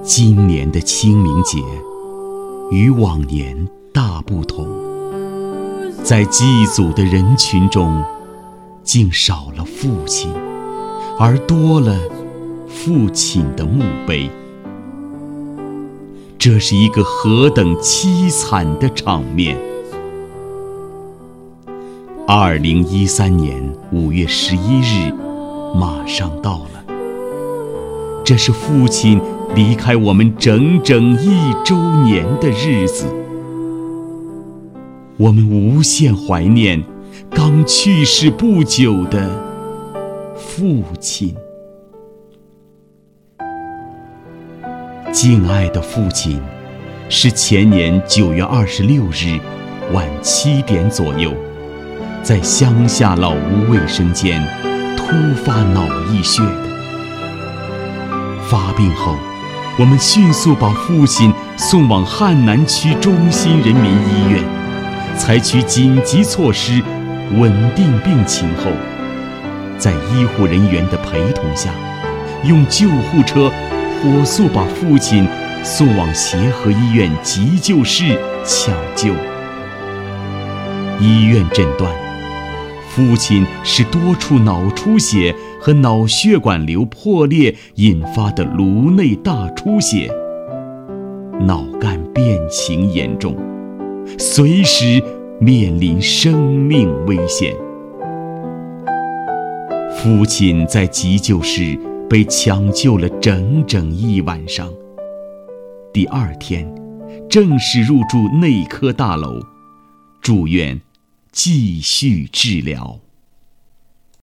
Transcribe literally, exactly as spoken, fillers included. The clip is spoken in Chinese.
今年的清明节与往年大不同，在祭祖的人群中，竟少了父亲，而多了父亲的墓碑。这是一个何等凄惨的场面！二零一三年五月十一日马上到了，这是父亲离开我们整整一周年的日子。我们无限怀念刚去世不久的父亲。敬爱的父亲，是前年九月二十六日晚七点左右，在乡下老屋卫生间突发脑溢血的。发病后，我们迅速把父亲送往汉南区中心人民医院，采取紧急措施稳定病情后，在医护人员的陪同下，用救护车火速把父亲送往协和医院急救室抢救。医院诊断，父亲是多处脑出血和脑血管瘤破裂引发的颅内大出血，脑干变形严重，随时面临生命危险。父亲在急救室被抢救了整整一晚上，第二天正式入住内科大楼，住院继续治疗。